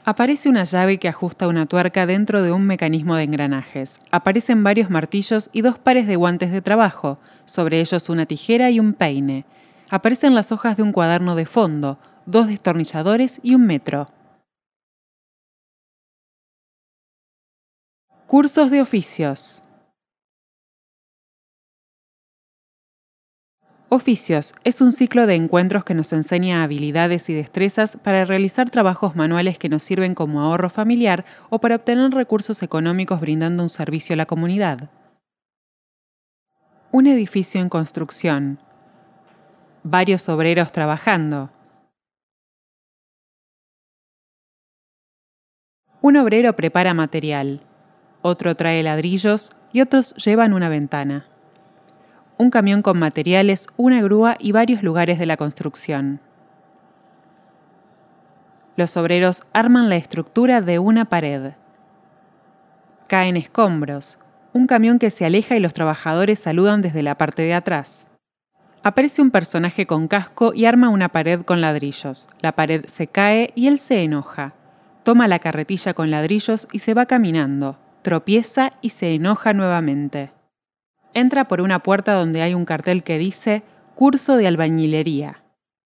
Aparece una llave que ajusta una tuerca dentro de un mecanismo de engranajes. Aparecen varios martillos y 2 pares de guantes de trabajo, sobre ellos una tijera y un peine. Aparecen las hojas de un cuaderno de fondo, 2 destornilladores y un metro. Cursos de oficios. Oficios es un ciclo de encuentros que nos enseña habilidades y destrezas para realizar trabajos manuales que nos sirven como ahorro familiar o para obtener recursos económicos brindando un servicio a la comunidad. Un edificio en construcción. Varios obreros trabajando. Un obrero prepara material, otro trae ladrillos y otros llevan una ventana. Un camión con materiales, una grúa y varios lugares de la construcción. Los obreros arman la estructura de una pared. Caen escombros, un camión que se aleja y los trabajadores saludan desde la parte de atrás. Aparece un personaje con casco y arma una pared con ladrillos. La pared se cae y él se enoja. Toma la carretilla con ladrillos y se va caminando. Tropieza y se enoja nuevamente. Entra por una puerta donde hay un cartel que dice Curso de albañilería.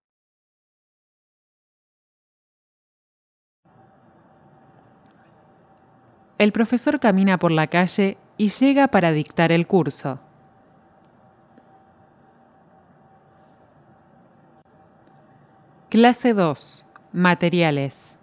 El profesor camina por la calle y llega para dictar el curso. Clase 2. Materiales.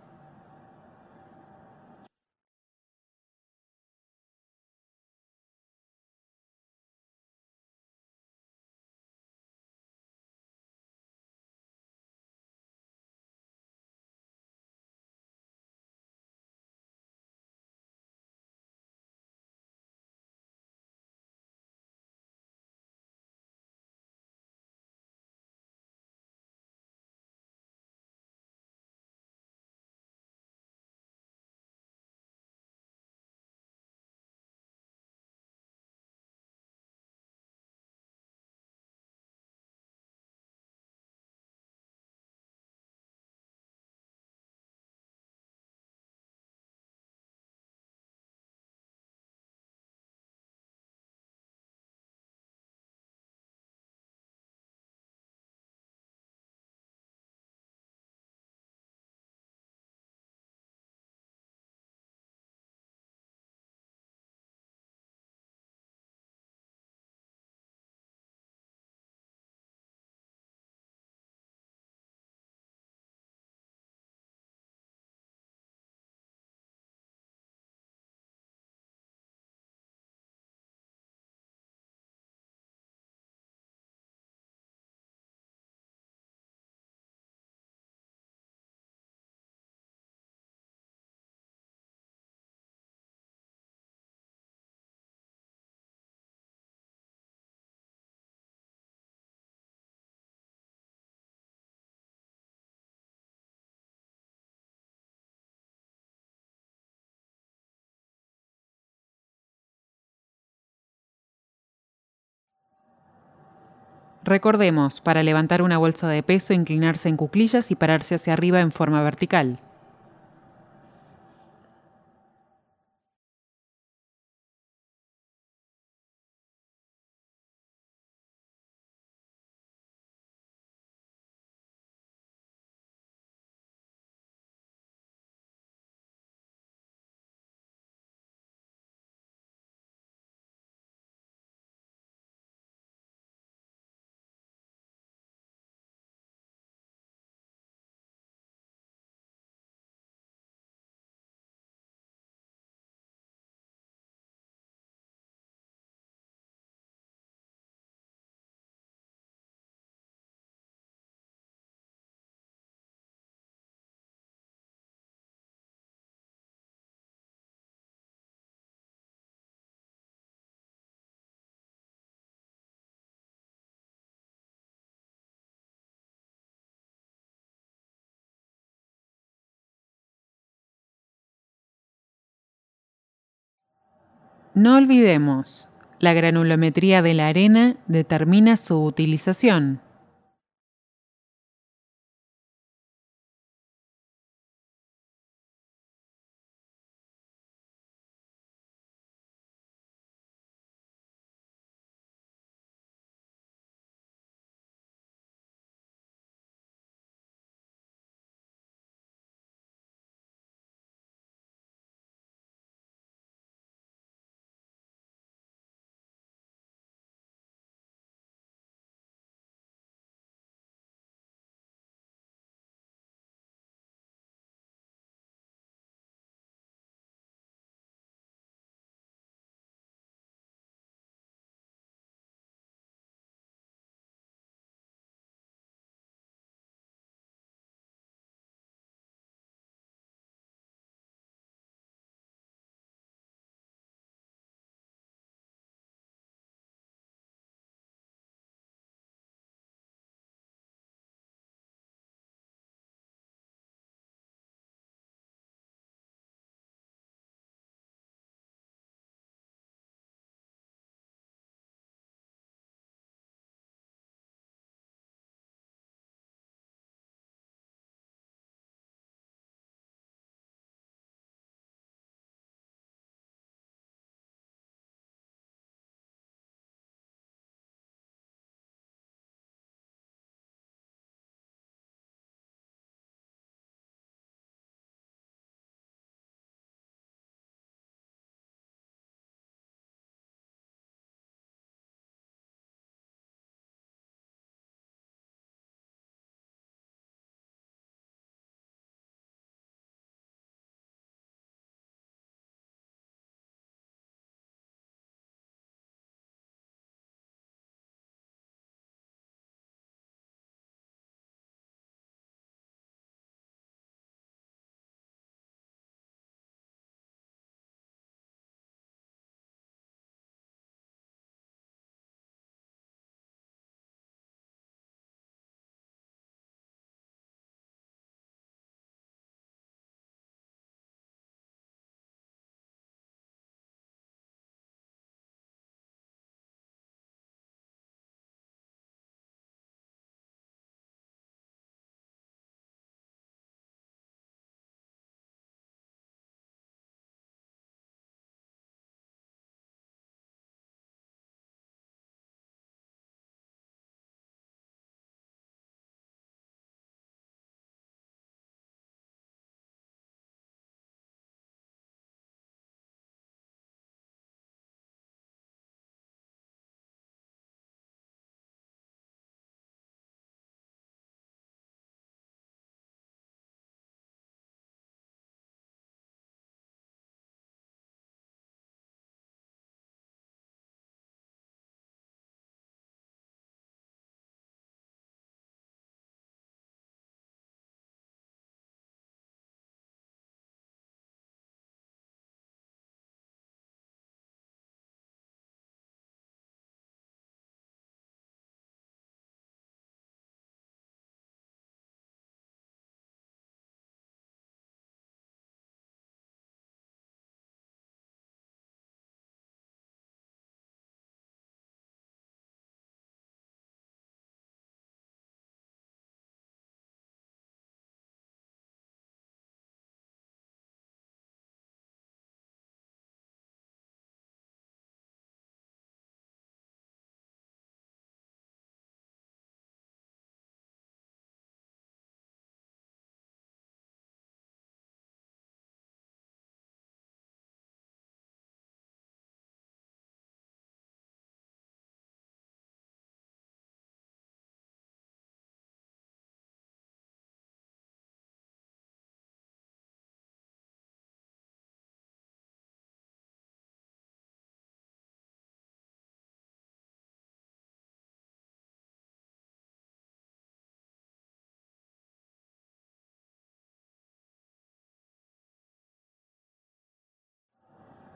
Recordemos, para levantar una bolsa de peso, inclinarse en cuclillas y pararse hacia arriba en forma vertical. No olvidemos, la granulometría de la arena determina su utilización.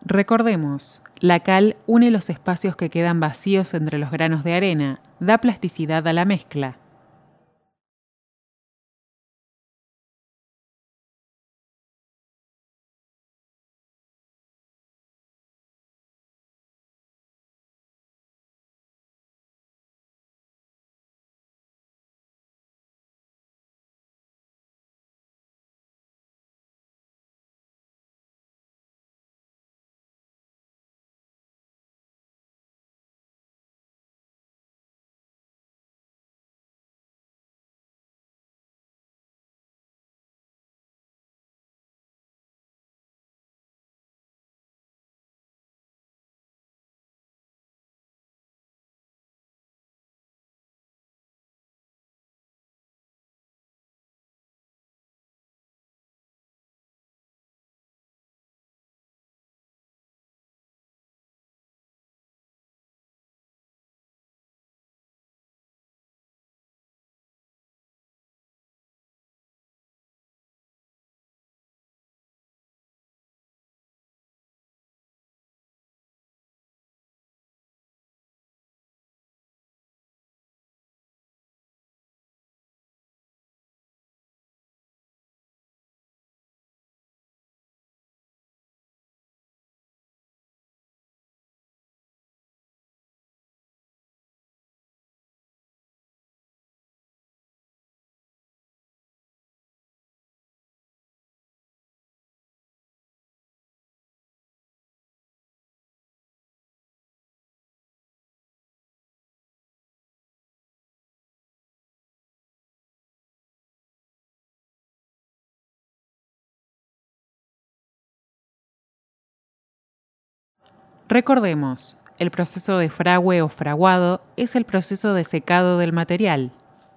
Recordemos, la cal une los espacios que quedan vacíos entre los granos de arena, da plasticidad a la mezcla. Recordemos, el proceso de fragüe o fraguado es el proceso de secado del material.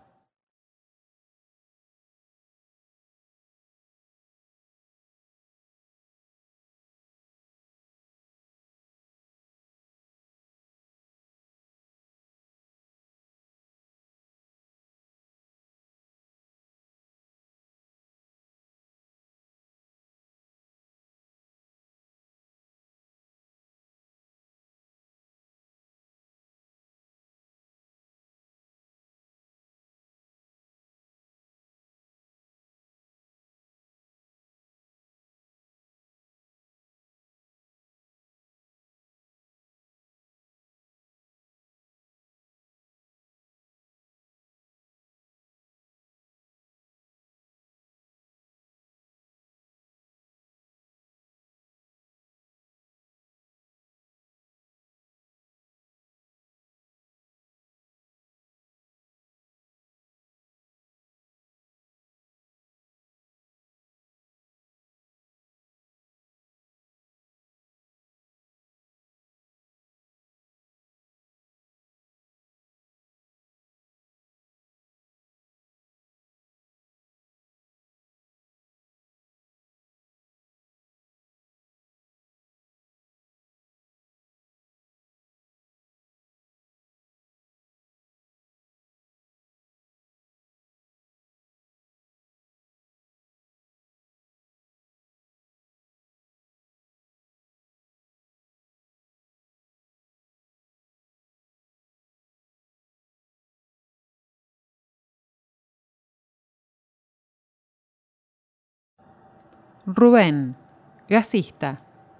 Rubén, gasista.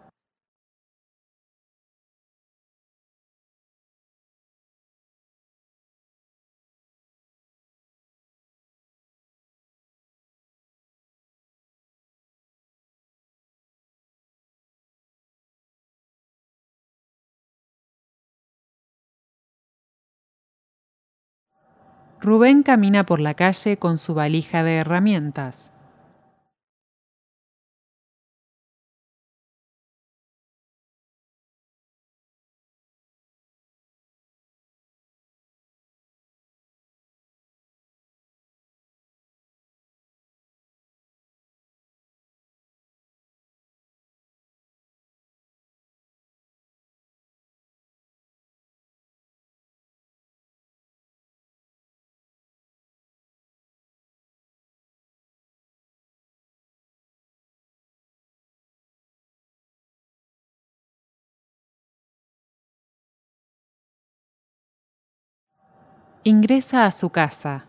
Rubén camina por la calle con su valija de herramientas. Ingresa a su casa.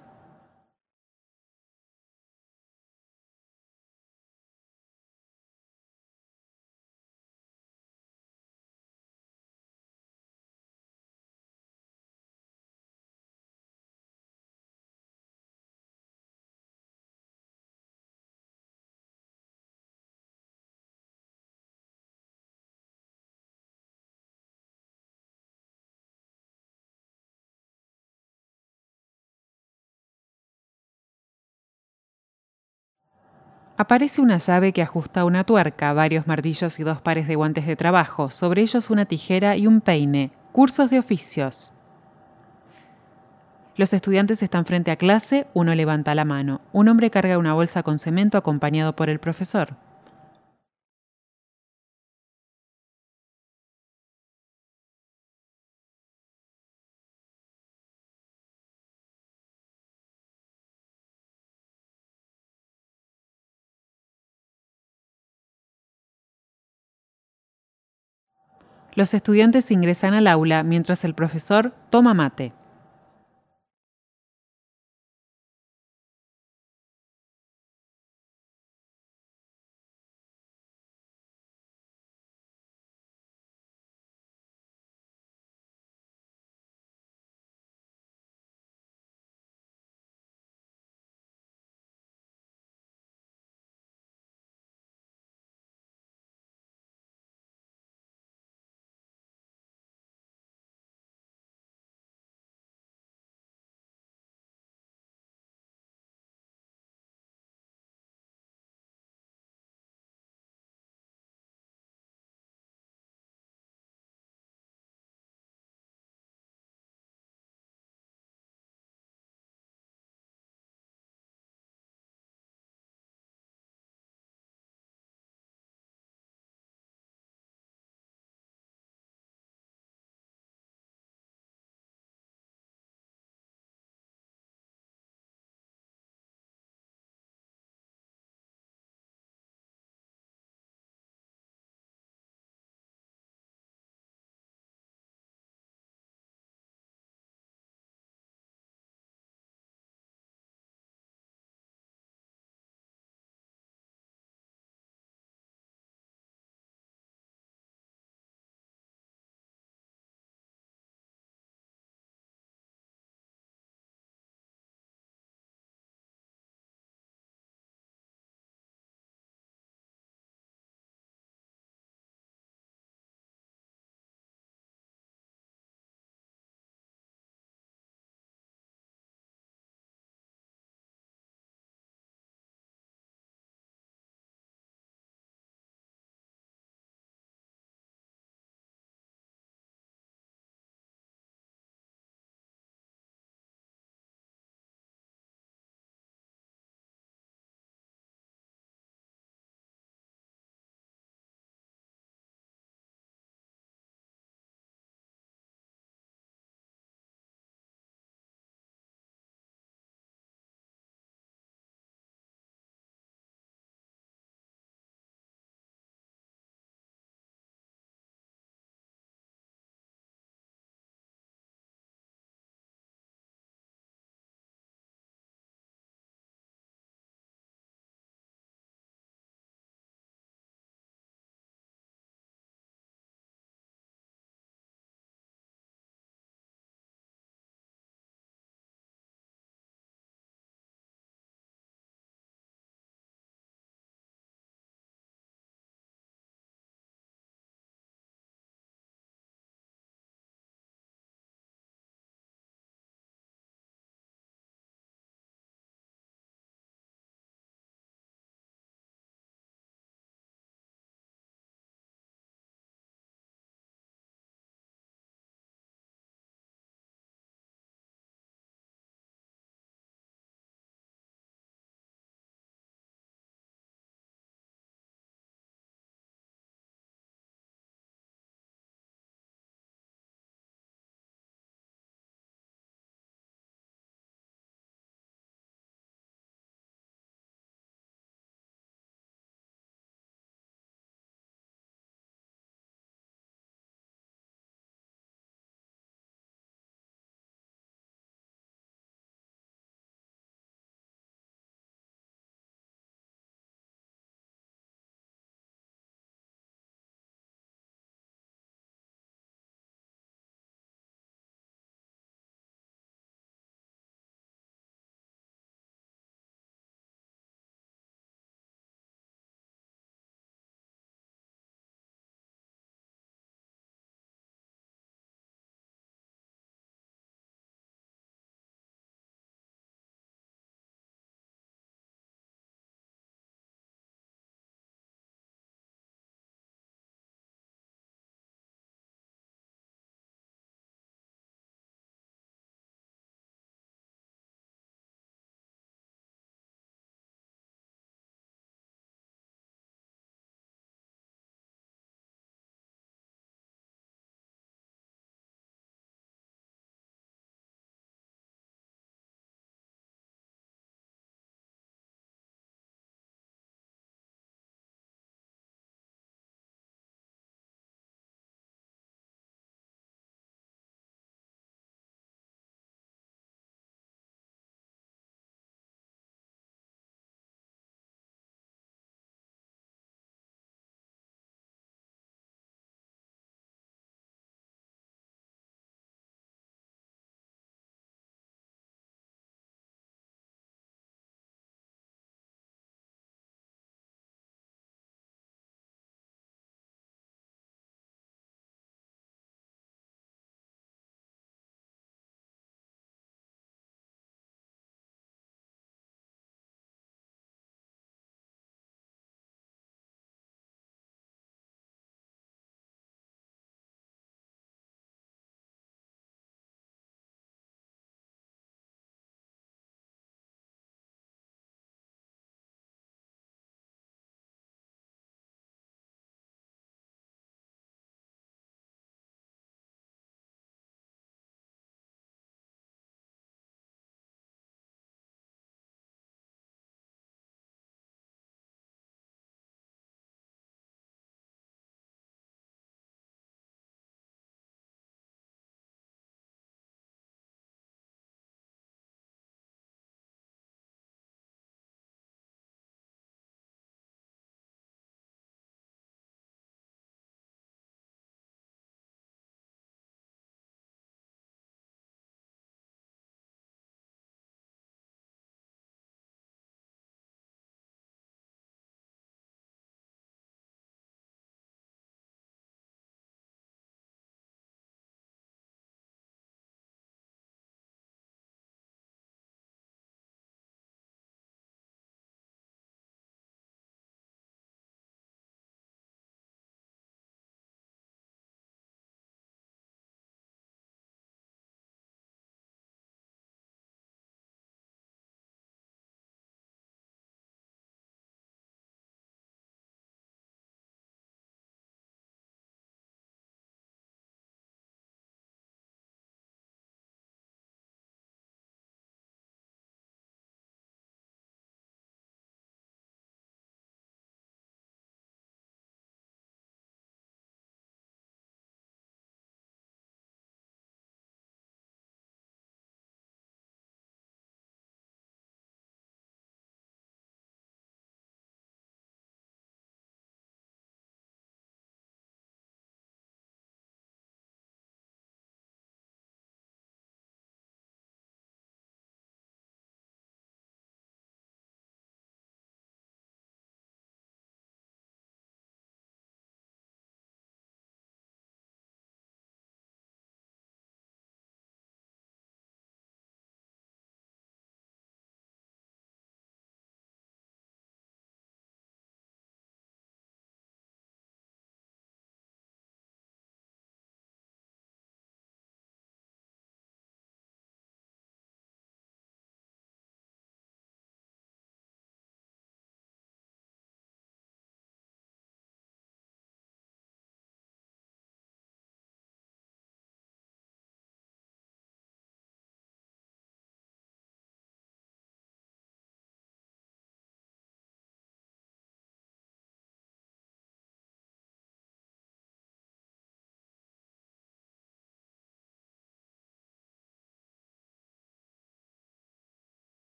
Aparece una llave que ajusta una tuerca, varios martillos y 2 pares de guantes de trabajo, sobre ellos una tijera y un peine. Cursos de oficios. Los estudiantes están frente a clase, uno levanta la mano. Un hombre carga una bolsa con cemento acompañado por el profesor. Los estudiantes ingresan al aula mientras el profesor toma mate.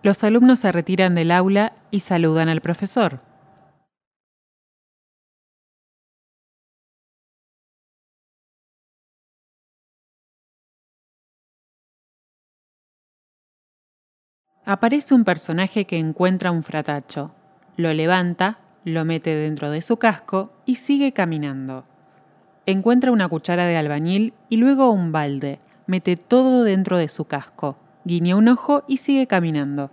Los alumnos se retiran del aula y saludan al profesor. Aparece un personaje que encuentra un fratacho. Lo levanta, lo mete dentro de su casco y sigue caminando. Encuentra una cuchara de albañil y luego un balde. Mete todo dentro de su casco. Guiña un ojo y sigue caminando.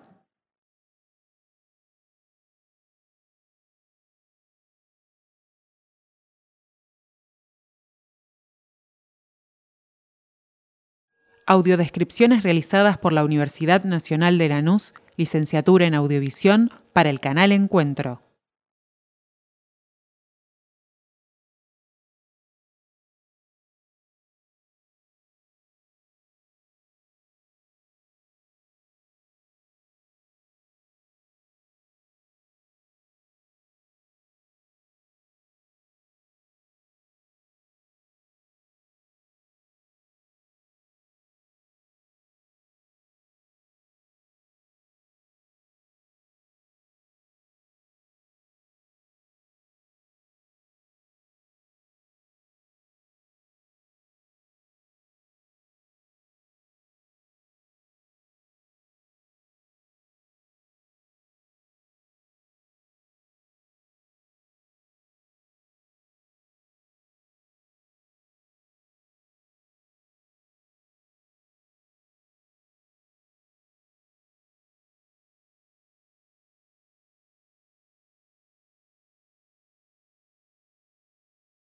Audiodescripciones realizadas por la Universidad Nacional de Lanús, licenciatura en Audiovisión, para el canal Encuentro.